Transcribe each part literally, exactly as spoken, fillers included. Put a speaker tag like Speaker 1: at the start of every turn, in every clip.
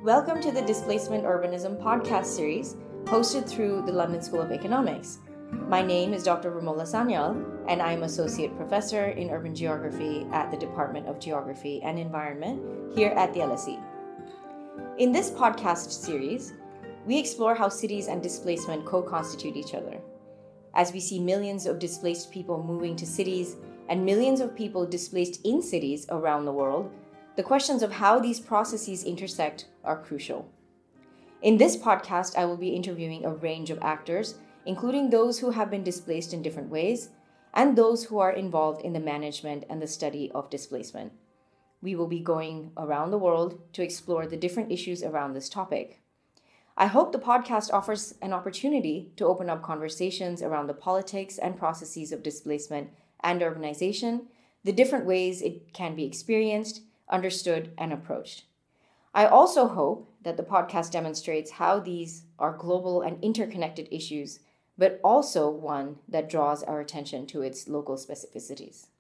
Speaker 1: Welcome to the Displacement Urbanism podcast series, hosted through the London School of Economics. My name is Doctor Romola Sanyal, and I am Associate Professor in Urban Geography at the Department of Geography and Environment here at the L S E. In this podcast series, we explore how cities and displacement co-constitute each other. As we see millions of displaced people moving to cities and millions of people displaced in cities around the world, the questions of how these processes intersect are crucial. In this podcast, I will be interviewing a range of actors, including those who have been displaced in different ways and those who are involved in the management and the study of displacement. We will be going around the world to explore the different issues around this topic. I hope the podcast offers an opportunity to open up conversations around the politics and processes of displacement and urbanization, the different ways it can be experienced, understood, and approached. I also hope that the podcast demonstrates how these are global and interconnected issues, but also one that draws our attention to its local specificities.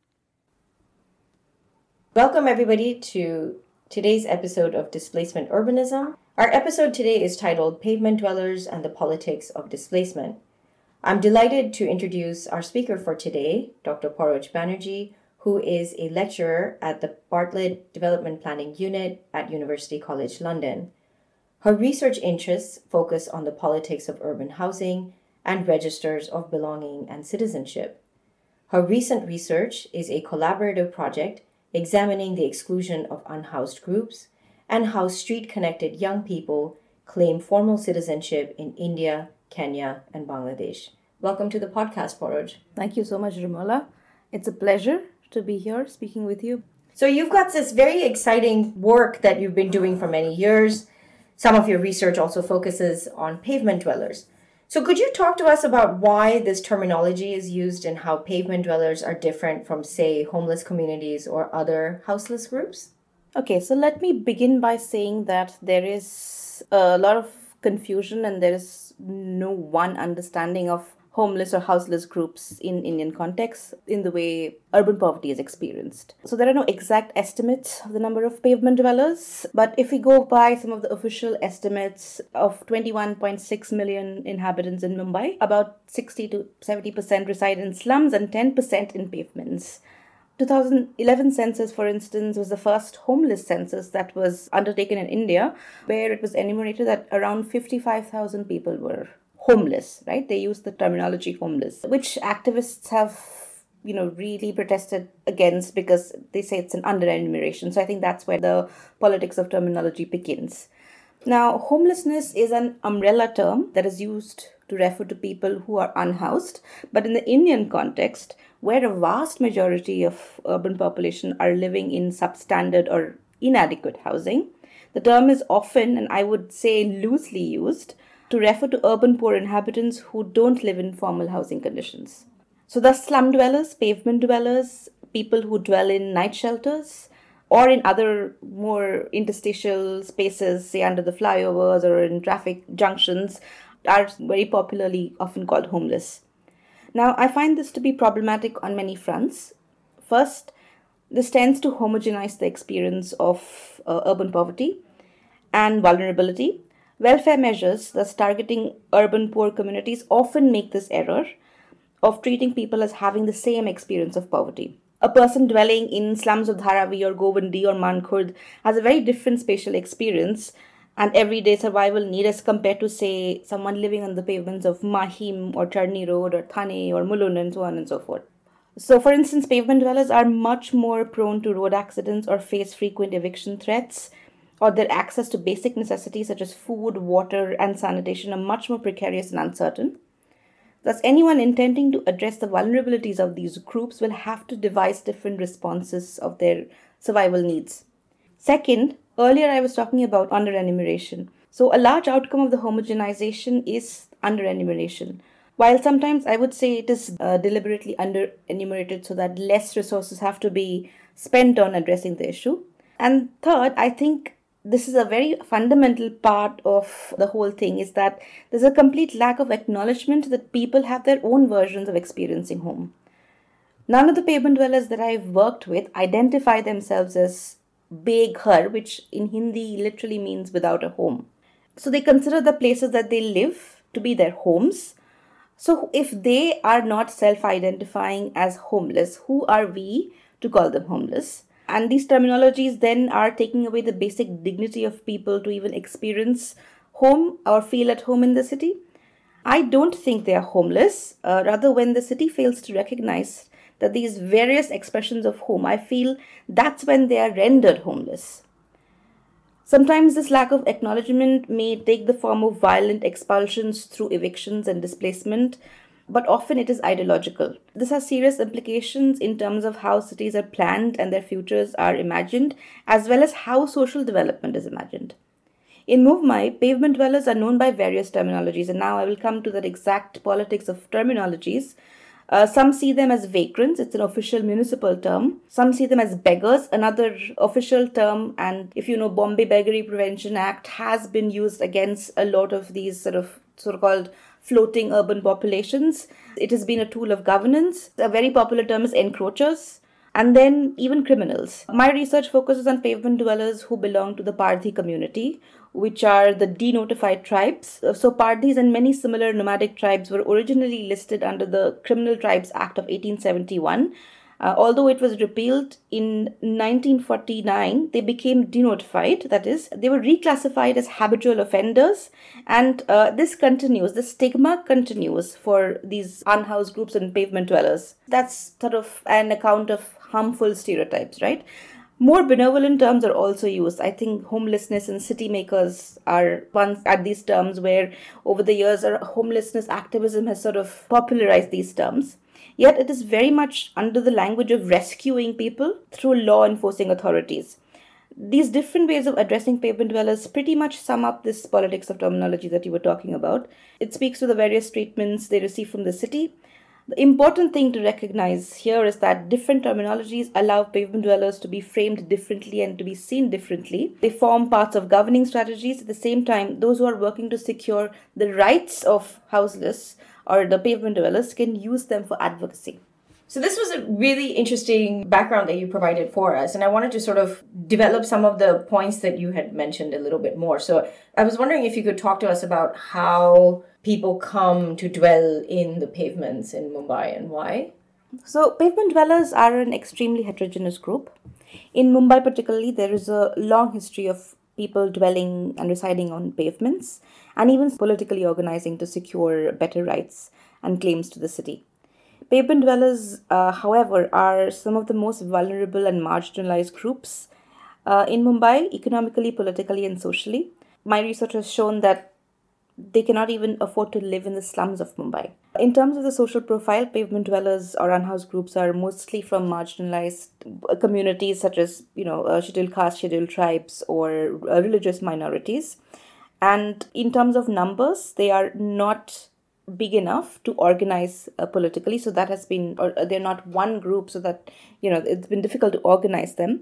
Speaker 1: Welcome, everybody, to today's episode of Displacement Urbanism. Our episode today is titled Pavement Dwellers and the Politics of Displacement. I'm delighted to introduce our speaker for today, Doctor Paroj Banerjee, who is a lecturer at the Bartlett Development Planning Unit at University College London. Her research interests focus on the politics of urban housing and registers of belonging and citizenship. Her recent research is a collaborative project examining the exclusion of unhoused groups and how street-connected young people claim formal citizenship in India, Kenya, and Bangladesh. Welcome to the podcast, Paroj.
Speaker 2: Thank you so much, Romola. It's a pleasure to be here speaking with you.
Speaker 1: So you've got this very exciting work that you've been doing for many years. Some of your research also focuses on pavement dwellers. So could you talk to us about why this terminology is used and how pavement dwellers are different from, say, homeless communities or other houseless groups?
Speaker 2: Okay, so let me begin by saying that there is a lot of confusion and there is no one understanding of homeless or houseless groups in Indian context in the way urban poverty is experienced. So there are no exact estimates of the number of pavement dwellers, but if we go by some of the official estimates of twenty-one point six million inhabitants in Mumbai, about sixty to seventy percent reside in slums and ten percent in pavements. two thousand eleven census, for instance, was the first homeless census that was undertaken in India, where it was enumerated that around fifty-five thousand people were homeless, right? They use the terminology homeless, which activists have, you know, really protested against because they say it's an under-enumeration. So I think that's where the politics of terminology begins. Now, homelessness is an umbrella term that is used to refer to people who are unhoused. But in the Indian context, where a vast majority of urban population are living in substandard or inadequate housing, the term is often, and I would say loosely used, to refer to urban poor inhabitants who don't live in formal housing conditions. So thus slum dwellers, pavement dwellers, people who dwell in night shelters, or in other more interstitial spaces, say under the flyovers or in traffic junctions, are very popularly often called homeless. Now, I find this to be problematic on many fronts. First, this tends to homogenize the experience of uh, urban poverty and vulnerability. Welfare measures, thus targeting urban poor communities, often make this error of treating people as having the same experience of poverty. A person dwelling in slums of Dharavi or Govandi or Mankhurd has a very different spatial experience and everyday survival need as compared to, say, someone living on the pavements of Mahim or Charni Road or Thane or Mulund and so on and so forth. So, for instance, pavement dwellers are much more prone to road accidents or face frequent eviction threats, or their access to basic necessities such as food, water, and sanitation are much more precarious and uncertain. Thus, anyone intending to address the vulnerabilities of these groups will have to devise different responses of their survival needs. Second, earlier I was talking about under-enumeration. So, a large outcome of the homogenization is under-enumeration. While sometimes I would say it is uh, deliberately under-enumerated so that less resources have to be spent on addressing the issue. And third, I think this is a very fundamental part of the whole thing, is that there's a complete lack of acknowledgement that people have their own versions of experiencing home. None of the pavement dwellers that I've worked with identify themselves as beghar, which in Hindi literally means without a home. So they consider the places that they live to be their homes. So if they are not self-identifying as homeless, who are we to call them homeless? And these terminologies then are taking away the basic dignity of people to even experience home or feel at home in the city. I don't think they are homeless. Uh, rather, when the city fails to recognize that these various expressions of home, I feel that's when they are rendered homeless. Sometimes this lack of acknowledgement may take the form of violent expulsions through evictions and displacement, but often it is ideological. This has serious implications in terms of how cities are planned and their futures are imagined, as well as how social development is imagined. In Mumbai, pavement dwellers are known by various terminologies, and now I will come to that exact politics of terminologies. Uh, some see them as vagrants, it's an official municipal term. Some see them as beggars, another official term. And if you know, Bombay Beggary Prevention Act has been used against a lot of these sort of so-called floating urban populations. It has been a tool of governance. A very popular term is encroachers. And then even criminals. My research focuses on pavement dwellers who belong to the Parthi community, which are the denotified tribes. So Parthis and many similar nomadic tribes were originally listed under the Criminal Tribes Act of eighteen seventy-one. Uh, although it was repealed in nineteen forty-nine, they became denotified. That is, they were reclassified as habitual offenders. And uh, this continues, the stigma continues for these unhoused groups and pavement dwellers. That's sort of an account of harmful stereotypes, right? More benevolent terms are also used. I think homelessness and city makers are ones at these terms where over the years our homelessness activism has sort of popularized these terms. Yet it is very much under the language of rescuing people through law enforcing authorities. These different ways of addressing pavement dwellers pretty much sum up this politics of terminology that you were talking about. It speaks to the various treatments they receive from the city. The important thing to recognize here is that different terminologies allow pavement dwellers to be framed differently and to be seen differently. They form parts of governing strategies. At the same time, those who are working to secure the rights of houseless or the pavement dwellers can use them for advocacy.
Speaker 1: So this was a really interesting background that you provided for us. And I wanted to sort of develop some of the points that you had mentioned a little bit more. So I was wondering if you could talk to us about how people come to dwell in the pavements in Mumbai and why.
Speaker 2: So pavement dwellers are an extremely heterogeneous group. In Mumbai particularly, there is a long history of people dwelling and residing on pavements and even politically organizing to secure better rights and claims to the city. Pavement dwellers, uh, however, are some of the most vulnerable and marginalized groups uh, in Mumbai, economically, politically, and socially. My research has shown that they cannot even afford to live in the slums of Mumbai. In terms of the social profile, pavement dwellers or unhoused groups are mostly from marginalized communities such as, you know, uh, scheduled caste, scheduled tribes, or uh, religious minorities. And in terms of numbers, they are not big enough to organize uh, politically. So that has been, or they're not one group, so that, you know, it's been difficult to organize them.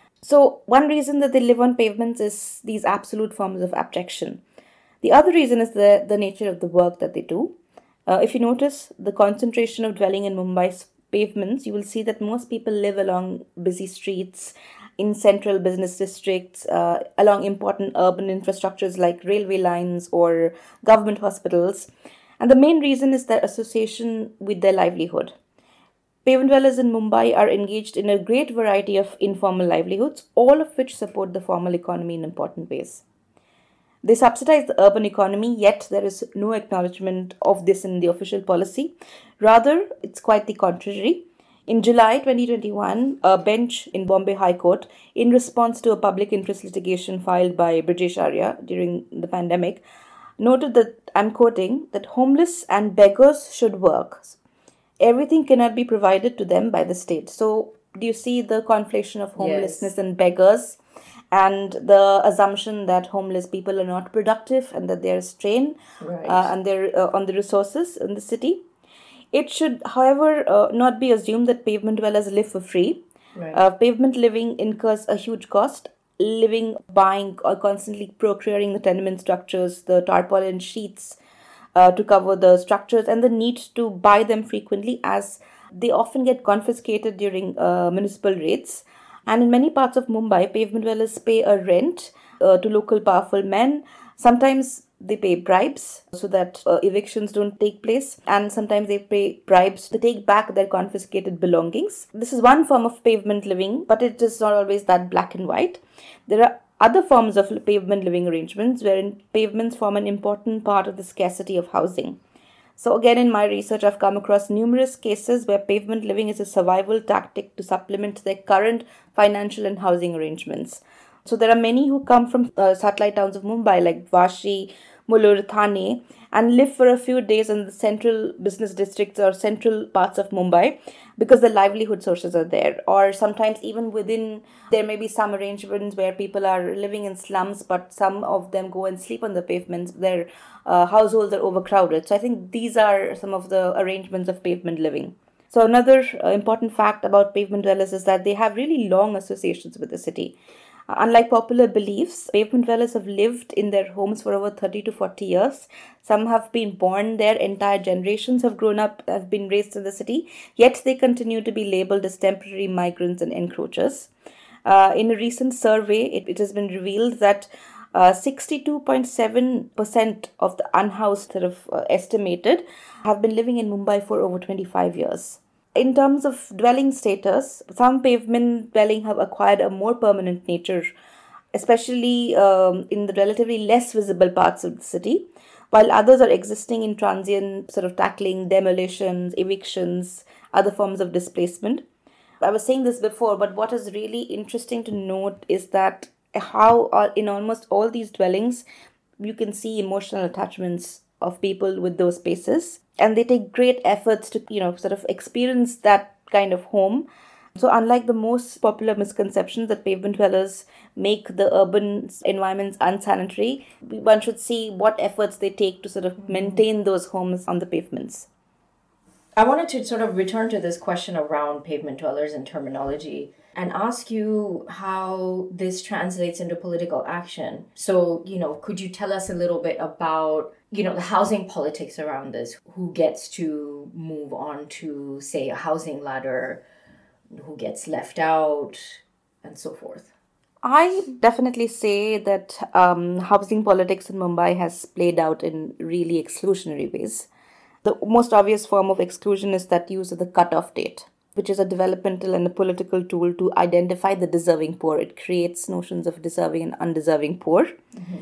Speaker 2: So one reason that they live on pavements is these absolute forms of abjection. The other reason is the, the nature of the work that they do. Uh, if you notice the concentration of dwelling in Mumbai's pavements, you will see that most people live along busy streets, in central business districts, uh, along important urban infrastructures like railway lines or government hospitals. And the main reason is their association with their livelihood. Pavement dwellers in Mumbai are engaged in a great variety of informal livelihoods, all of which support the formal economy in important ways. They subsidize the urban economy, yet there is no acknowledgement of this in the official policy. Rather, it's quite the contrary. In July twenty twenty-one, a bench in Bombay High Court, in response to a public interest litigation filed by Brijesh Arya during the pandemic, noted that, I'm quoting, that homeless and beggars should work. Everything cannot be provided to them by the state. So, do you see the conflation of homelessness yes. and beggars? And the assumption that homeless people are not productive and that they're strained right. uh, and they're uh, on the resources in the city. It should, however, uh, not be assumed that pavement dwellers live for free. Right. Uh, pavement living incurs a huge cost. Living, buying, or constantly procuring the tenement structures, the tarpaulin sheets uh, to cover the structures, and the need to buy them frequently as they often get confiscated during uh, municipal raids. And in many parts of Mumbai, pavement dwellers pay a rent uh, to local powerful men. Sometimes they pay bribes so that uh, evictions don't take place, and sometimes they pay bribes to take back their confiscated belongings. This is one form of pavement living, but it is not always that black and white. There are other forms of pavement living arrangements wherein pavements form an important part of the scarcity of housing. So again, in my research, I've come across numerous cases where pavement living is a survival tactic to supplement their current financial and housing arrangements. So there are many who come from uh, satellite towns of Mumbai like Vashi, Mulur, Thane, and live for a few days in the central business districts or central parts of Mumbai because the livelihood sources are there. Or sometimes even within, there may be some arrangements where people are living in slums, but some of them go and sleep on the pavements. Their uh, households are overcrowded. So I think these are some of the arrangements of pavement living. So another uh, important fact about pavement dwellers is that they have really long associations with the city. Unlike popular beliefs, pavement dwellers have lived in their homes for over thirty to forty years. Some have been born there, entire generations have grown up, have been raised in the city, yet they continue to be labeled as temporary migrants and encroachers. Uh, in a recent survey, it, it has been revealed that uh, sixty-two point seven percent of the unhoused that have uh, estimated have been living in Mumbai for over twenty-five years. In terms of dwelling status, some pavement dwelling have acquired a more permanent nature, especially um, in the relatively less visible parts of the city, while others are existing in transient, sort of tackling demolitions, evictions, other forms of displacement. I was saying this before, but what is really interesting to note is that how uh, in almost all these dwellings, you can see emotional attachments of people with those spaces, and they take great efforts to, you know, sort of experience that kind of home. So unlike the most popular misconceptions that pavement dwellers make the urban environments unsanitary, one should see what efforts they take to sort of maintain those homes on the pavements.
Speaker 1: I wanted to sort of return to this question around pavement dwellers and terminology and ask you how this translates into political action. So, you know, could you tell us a little bit about, you know, the housing politics around this? Who gets to move on to, say, a housing ladder? Who gets left out? And so forth.
Speaker 2: I definitely say that um, housing politics in Mumbai has played out in really exclusionary ways. The most obvious form of exclusion is that use of the cutoff date, which is a developmental and a political tool to identify the deserving poor. It creates notions of deserving and undeserving poor. Mm-hmm.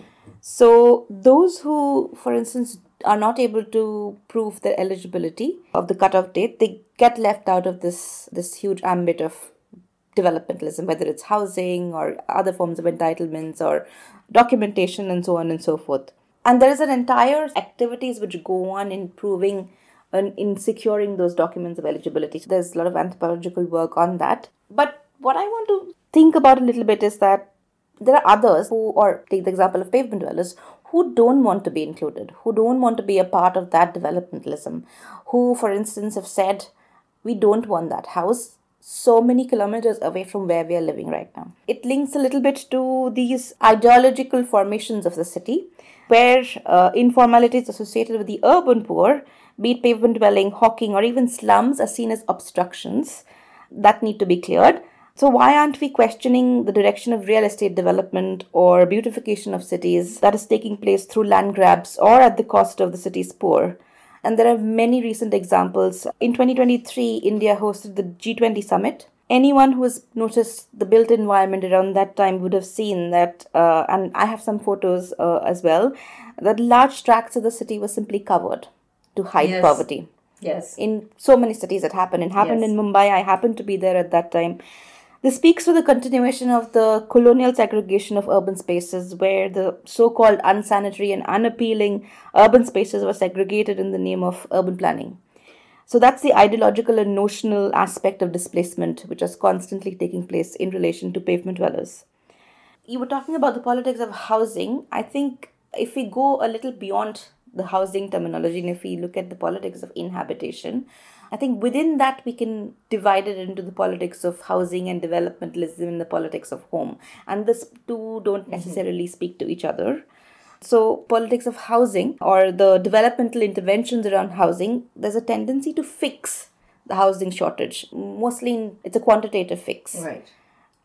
Speaker 2: So those who, for instance, are not able to prove their eligibility of the cutoff date, they get left out of this, this huge ambit of developmentalism, whether it's housing or other forms of entitlements or documentation and so on and so forth. And there is an entire activities which go on in proving and in securing those documents of eligibility. So there's a lot of anthropological work on that. But what I want to think about a little bit is that there are others who, or take the example of pavement dwellers, who don't want to be included, who don't want to be a part of that developmentalism, who, for instance, have said, we don't want that house so many kilometers away from where we are living right now. It links a little bit to these ideological formations of the city, where uh, informalities associated with the urban poor, be it pavement dwelling, hawking, or even slums, are seen as obstructions that need to be cleared. So why aren't we questioning the direction of real estate development or beautification of cities that is taking place through land grabs or at the cost of the city's poor? And there are many recent examples. In twenty twenty-three, India hosted the G twenty summit. Anyone who has noticed the built environment around that time would have seen that, uh, and I have some photos uh, as well, that large tracts of the city were simply covered to hide
Speaker 1: yes.
Speaker 2: poverty.
Speaker 1: Yes. In
Speaker 2: so many cities it happened. It happened yes. in Mumbai. I happened to be there at that time. This speaks to the continuation of the colonial segregation of urban spaces, where the so-called unsanitary and unappealing urban spaces were segregated in the name of urban planning. So that's the ideological and notional aspect of displacement, which is constantly taking place in relation to pavement dwellers. You were talking about the politics of housing. I think if we go a little beyond the housing terminology and if we look at the politics of inhabitation, I think within that we can divide it into the politics of housing and developmentalism and the politics of home. And these two don't necessarily mm-hmm. speak to each other. So politics of housing or the developmental interventions around housing, there's a tendency to fix the housing shortage. Mostly in, it's a quantitative fix.
Speaker 1: Right.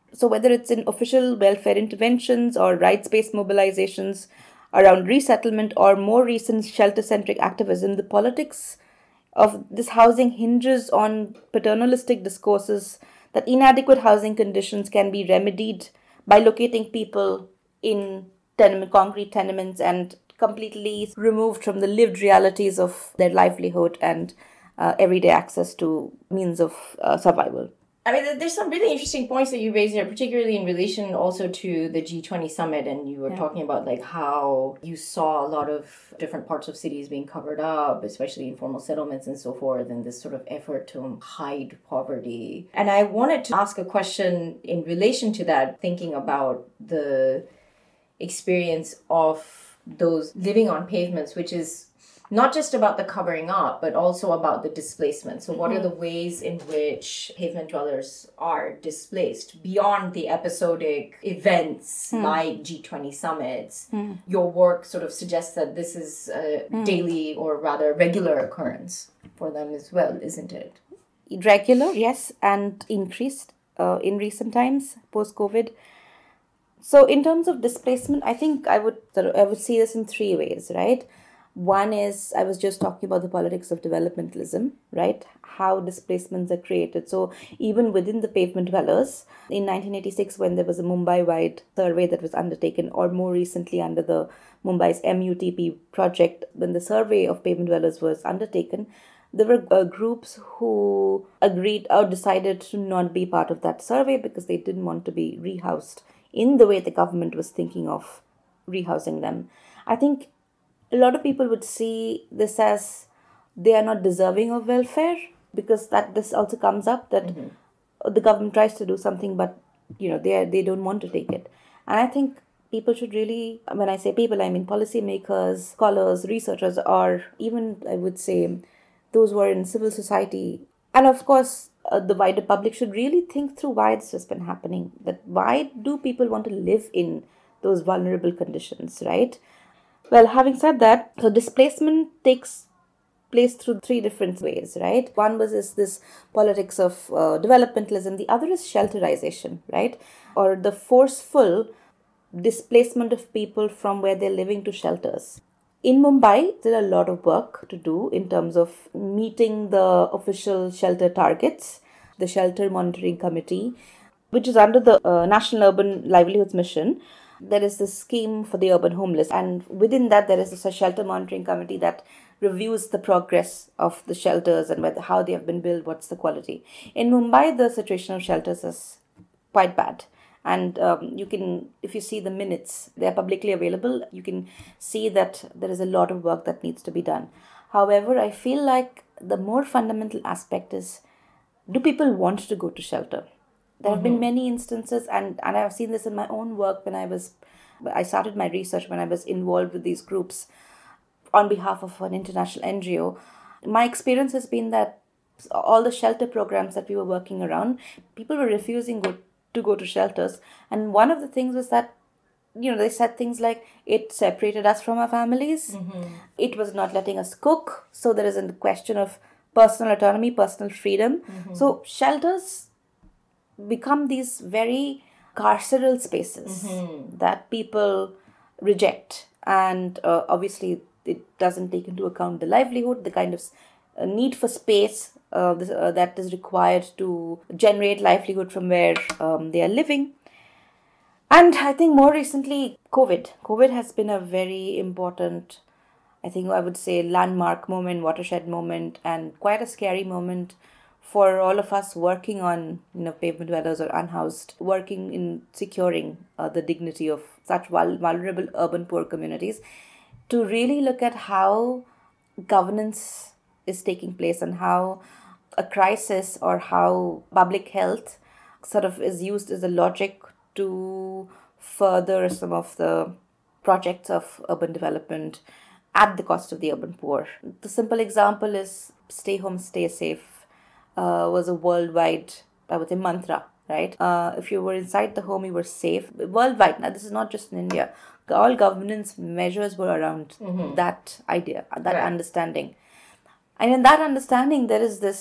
Speaker 2: So whether it's in official welfare interventions or rights-based mobilizations around resettlement or more recent shelter-centric activism, the politics of this housing hinges on paternalistic discourses that inadequate housing conditions can be remedied by locating people in tenement, concrete tenements and completely removed from the lived realities of their livelihood and uh, everyday access to means of uh, survival.
Speaker 1: I mean, there's some really interesting points that you raised here, particularly in relation also to the G twenty summit. And you were yeah. talking about like how you saw a lot of different parts of cities being covered up, especially informal settlements and so forth, and this sort of effort to hide poverty. And I wanted to ask a question in relation to that, thinking about the experience of those living on pavements, which is not just about the covering up, but also about the displacement. So what mm-hmm. are the ways in which pavement dwellers are displaced beyond the episodic events mm. like G twenty summits? Mm. Your work sort of suggests that this is a mm. daily or rather regular occurrence for them as well, isn't it?
Speaker 2: Regular, yes, and increased uh, in recent times, post-COVID. So in terms of displacement, I think I would I would see this in three ways, right? One is, I was just talking about the politics of developmentalism, right? How displacements are created. So even within the pavement dwellers, in nineteen eighty-six, when there was a Mumbai-wide survey that was undertaken, or more recently under the Mumbai's M U T P project, when the survey of pavement dwellers was undertaken, there were uh, groups who agreed or decided to not be part of that survey because they didn't want to be rehoused in the way the government was thinking of rehousing them. I think a lot of people would see this as they are not deserving of welfare, because that this also comes up that mm-hmm. the government tries to do something, but you know they are, they don't want to take it. And I think people should really, when I say people, I mean policymakers, scholars, researchers, or even I would say those who are in civil society, and of course uh, the wider public should really think through why this has been happening. That why do people want to live in those vulnerable conditions, right? Well, having said that, so displacement takes place through three different ways, right? One was is this politics of uh, developmentalism. The other is shelterization, right? Or the forceful displacement of people from where they're living to shelters. In Mumbai, there's a lot of work to do in terms of meeting the official shelter targets. The Shelter Monitoring Committee, which is under the uh, National Urban Livelihoods Mission, there is this scheme for the urban homeless, and within that there is this, a shelter monitoring committee that reviews the progress of the shelters and whether how they have been built, what's the quality. In Mumbai, the situation of shelters is quite bad, and um, you can, if you see the minutes, they are publicly available, you can see that there is a lot of work that needs to be done. However, I feel like the more fundamental aspect is, do people want to go to shelter? There have mm-hmm. been many instances, and, and I've seen this in my own work when I was, I started my research when I was involved with these groups on behalf of an international N G O. My experience has been that all the shelter programs that we were working around, people were refusing go, to go to shelters. And one of the things was that, you know, they said things like, it separated us from our families. Mm-hmm. It was not letting us cook. So there is a question of personal autonomy, personal freedom. Mm-hmm. So shelters become these very carceral spaces mm-hmm. that people reject, and uh, obviously it doesn't take into account the livelihood, the kind of uh, need for space uh, this, uh, that is required to generate livelihood from where um, they are living. And I think more recently, COVID. COVID has been a very important, I think I would say, landmark moment, watershed moment, and quite a scary moment for all of us working on, you know, pavement dwellers or unhoused, working in securing uh, the dignity of such vul- vulnerable urban poor communities, to really look at how governance is taking place and how a crisis or how public health sort of is used as a logic to further some of the projects of urban development at the cost of the urban poor. The simple example is stay home, stay safe. Uh, was a worldwide, I would say, mantra, right? Uh, if you were inside the home, you were safe. Worldwide, now this is not just in India. All governance measures were around mm-hmm. that idea, that right. understanding. And in that understanding, there is this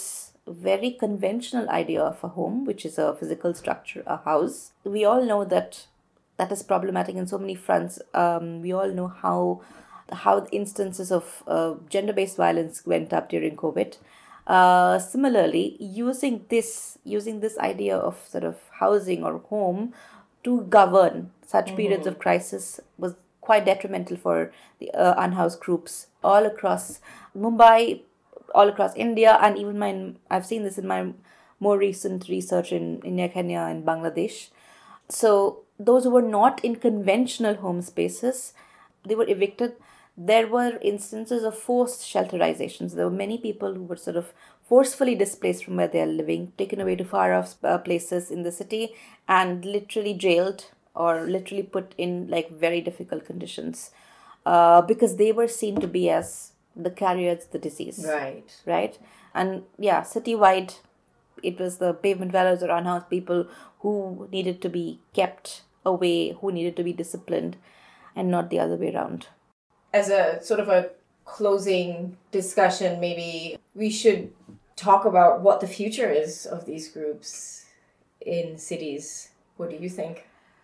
Speaker 2: very conventional idea of a home, which is a physical structure, a house. We all know that that is problematic in so many fronts. Um, we all know how how the instances of uh, gender-based violence went up during COVID. Uh, similarly, using this using this idea of sort of housing or home to govern such mm-hmm. periods of crisis was quite detrimental for the uh, unhoused groups all across Mumbai, all across India, and even my I've seen this in my more recent research in India, Kenya, and Bangladesh. So those who were not in conventional home spaces, they were evicted. There were instances of forced shelterizations. There were many people who were sort of forcefully displaced from where they are living, taken away to far off uh, places in the city, and literally jailed or literally put in like very difficult conditions uh, because they were seen to be as the carriers of the disease.
Speaker 1: Right.
Speaker 2: Right. And yeah, citywide, it was the pavement dwellers or unhoused people who needed to be kept away, who needed to be disciplined, and not the other way around.
Speaker 1: As a sort of a closing discussion, maybe we should talk about what the future is of these groups in cities. What do you think?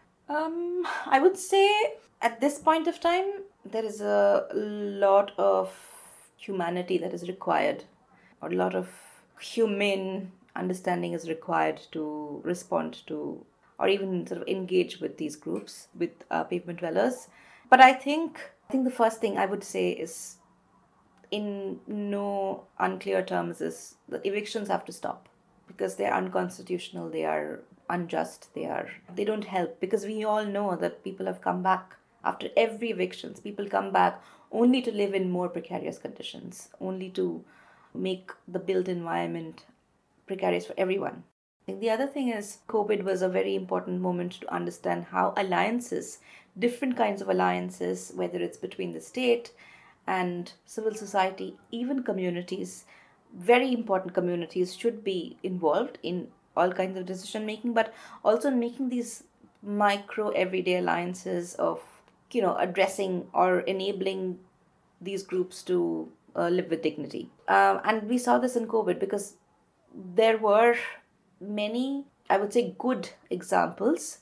Speaker 2: Um, I would say at this point of time, there is a lot of humanity that is required, or a lot of humane understanding is required to respond to, or even sort of engage with these groups, with uh, pavement dwellers. But I think I think the first thing I would say is, in no unclear terms, is that evictions have to stop because they are unconstitutional, they are unjust, they are they don't help, because we all know that people have come back after every evictions. People come back only to live in more precarious conditions, only to make the built environment precarious for everyone. I think the other thing is COVID was a very important moment to understand how alliances, different kinds of alliances, whether it's between the state and civil society, even communities, very important communities should be involved in all kinds of decision making, but also in making these micro everyday alliances of, you know, addressing or enabling these groups to uh, live with dignity. Um, and we saw this in COVID because there were many, I would say, good examples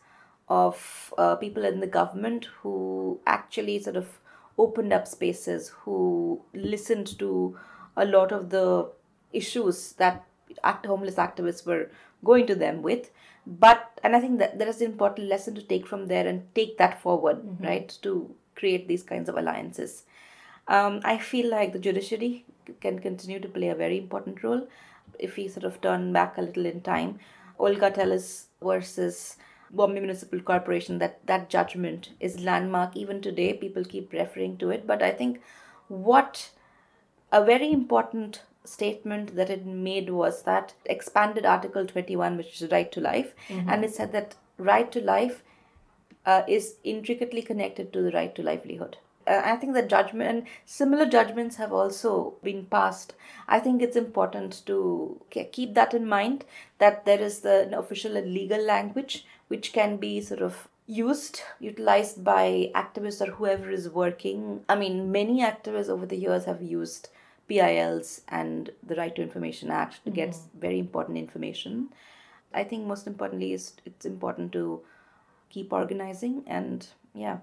Speaker 2: of uh, people in the government who actually sort of opened up spaces, who listened to a lot of the issues that act homeless activists were going to them with. But, and I think that there is an important lesson to take from there and take that forward, mm-hmm. right, to create these kinds of alliances. Um, I feel like the judiciary can continue to play a very important role. If we sort of turn back a little in time, Olga Tellez versus Bombay Municipal Corporation, that, that judgment is landmark. Even today, people keep referring to it. But I think what a very important statement that it made was that expanded Article twenty-one, which is right to life. Mm-hmm. And it said that right to life uh, is intricately connected to the right to livelihood. Uh, I think the judgment and similar judgments have also been passed. I think it's important to keep that in mind, that there is the an official and legal language which can be sort of used, utilized by activists or whoever is working. I mean, many activists over the years have used P I Ls and the Right to Information Act to mm-hmm. get very important information. I think most importantly is it's important to keep organizing, and yeah.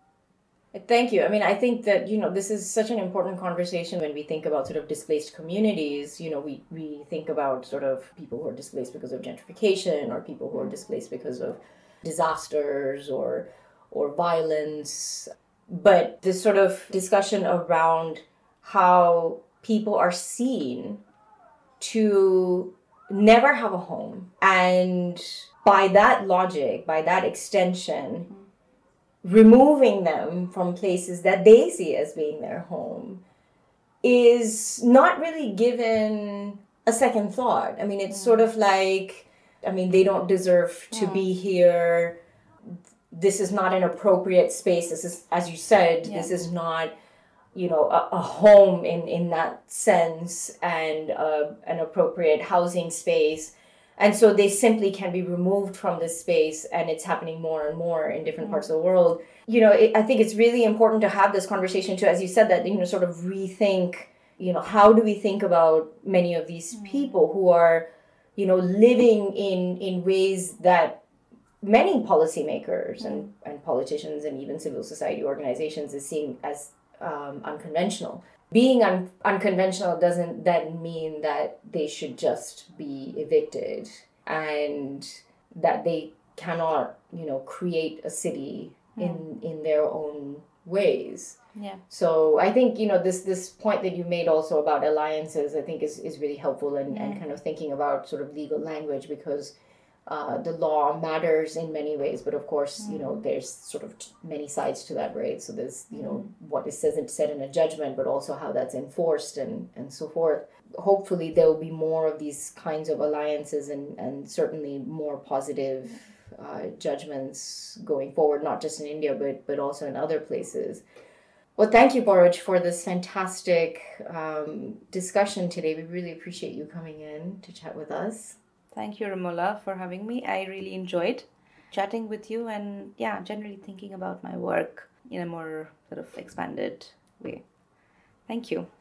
Speaker 1: Thank you. I mean, I think that, you know, this is such an important conversation when we think about sort of displaced communities. You know, we, we think about sort of people who are displaced because of gentrification, or people who are displaced because of disasters or or violence. But this sort of discussion around how people are seen to never have a home, and by that logic, by that extension, removing them from places that they see as being their home, is not really given a second thought. I mean, it's yeah. sort of like, I mean, they don't deserve to yeah. be here. This is not an appropriate space. This is, as you said, yeah. this is not, you know, a, a home in, in that sense, and uh, an appropriate housing space. And so they simply can be removed from this space, and it's happening more and more in different mm-hmm. parts of the world. You know, it, I think it's really important to have this conversation too, as you said, that, you know, sort of rethink, you know, how do we think about many of these mm. people who are, you know, living in, in ways that many policymakers mm. and, and politicians and even civil society organizations is seeing as um, unconventional. Being un- unconventional doesn't then mean that they should just be evicted and that they cannot, you know, create a city mm. in in their own ways.
Speaker 2: Yeah.
Speaker 1: So I think, you know, this this point that you made also about alliances, I think is, is really helpful and, yeah. and kind of thinking about sort of legal language, because uh, the law matters in many ways, but of course, mm. you know, there's sort of many sides to that, right? So there's, you know, mm. what is said, said in a judgment, but also how that's enforced and, and so forth. Hopefully there will be more of these kinds of alliances and, and certainly more positive uh, judgments going forward, not just in India, but, but also in other places. Well, thank you, Paruj, for this fantastic um, discussion today. We really appreciate you coming in to chat with us.
Speaker 2: Thank you, Romola, for having me. I really enjoyed chatting with you and, yeah, generally thinking about my work in a more sort of expanded way. Thank you.